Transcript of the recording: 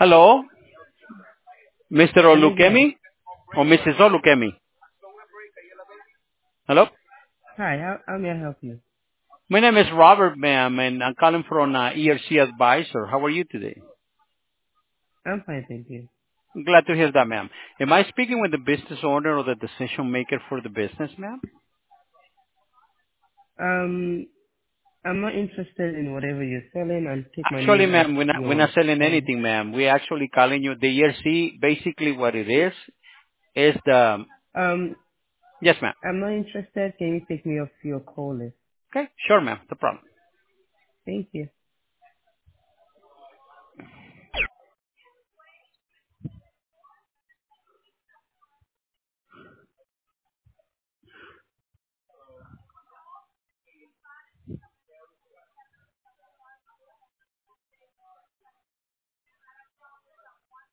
Hello, Mr. Who is that? Olukemi or Mrs. Olukemi. Hello. Hi, how may I help you? My name is Robert, ma'am, and I'm calling from ERC Advisor. How are you today? I'm fine, thank you. Glad to hear that, ma'am. Am I speaking with the business owner or the decision maker for the business, ma'am? Um, I'm not interested in whatever you're selling. I'll take my Actually, name off ma'am, we're not your selling phone. anything, ma'am. We're actually calling you the ERC. Basically, what it is the Um, yes, ma'am. I'm not interested. Can you take me off your call list? Okay, sure, ma'am. No problem. Thank you.